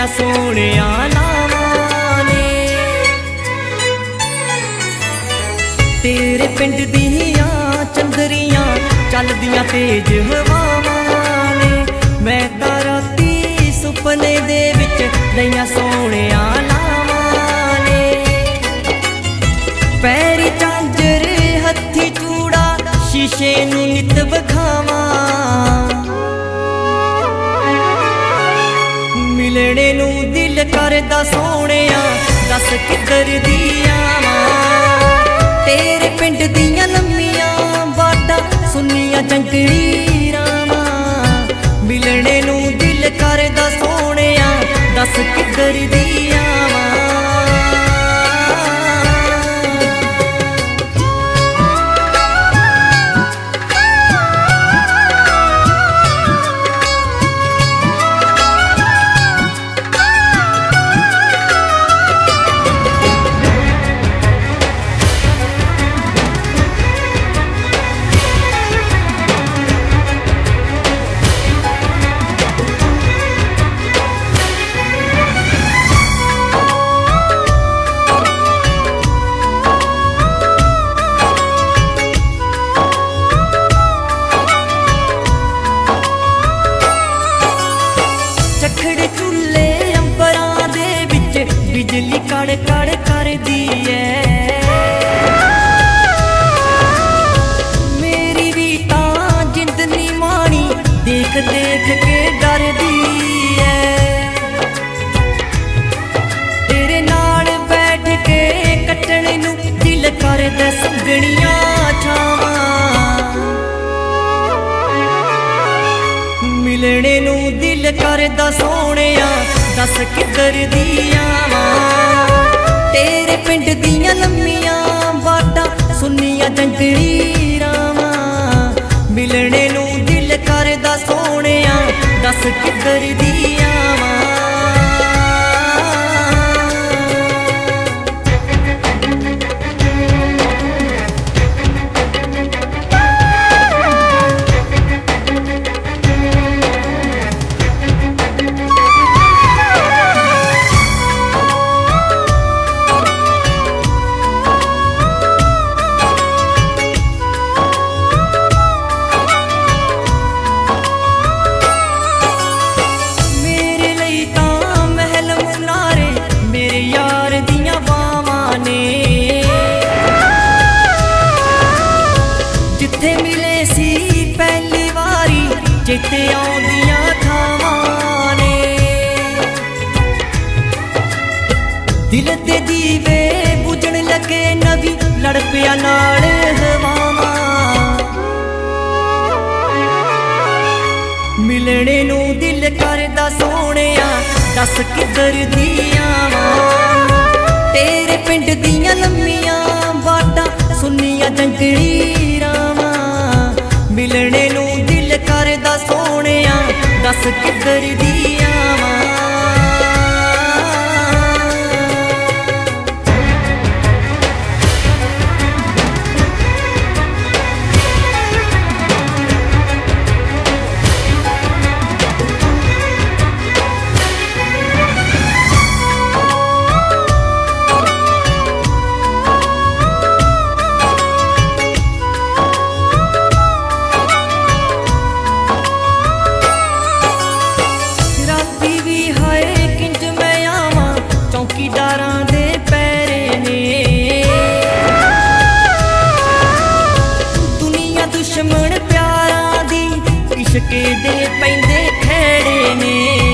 नैया सोहणिया लावां ने। तेरे पिंड दियां चंदरियां चलदियां तेज हवावां ने। मैं तां राती सुपने दे विच नैया सोहणिया लावां ने। पैरी झांजर हत्थी चूड़ा शीशे नूं नित विखावां। मिलणे नूं दिल करदा सोहणिया दस किधर दी आवां। तेरे पिंड दियां लम्मियां बाटां सुन्नियां जंगली रावां। मिलणे नूं दिल करदा सोहणिया दस किधर दी आवां। बिजली कड़ कड़ कर दी है। मेरी भी तां जिंद नी मानी देख देख के डर दी है। तेरे नाल बैठ के कटने नूं दिल करदा सुगणियां छावां। मिलणे नूं दिल करदा सोहणिया दस किधर दी आवां। तेरे पिंड दियां लम्मियां बाटां सुन्नियां जंगली रावां। मिलणे नूं दिल करदा सोहणिया दस किधर दी आवां। चेते आउंदियां थावां ने। दिल दे दीवे बुझण लगे नवी लड़ पिया नाल हवावां। मिलणे नूं दिल करदा सोहणिया दस किधर दी आवां। तेरे पिंड दियां लम्मियां बाटां सुन्नियां जंगली रावां। मिलणे नूं दिल करदा सोहणिया दस किधर दी आवां। इश्के दे पैंदे खेड़े ने।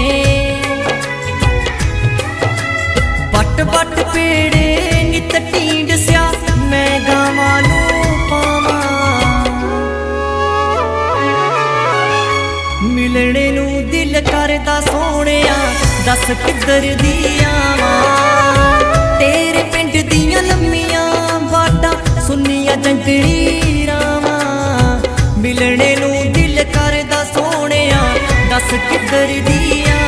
बट बट पेड़े नित टींड स्या मैं गावां नूं पावां। मिलणे नूं दिल करदा सोहणिया दस किधर दी आवां। तेरे पिंड दियां लम्मियां बाटां सुन्नियां जंगली रावां। मिलणे नूं दिल करदा सोहणिया दस किधर दी आवां।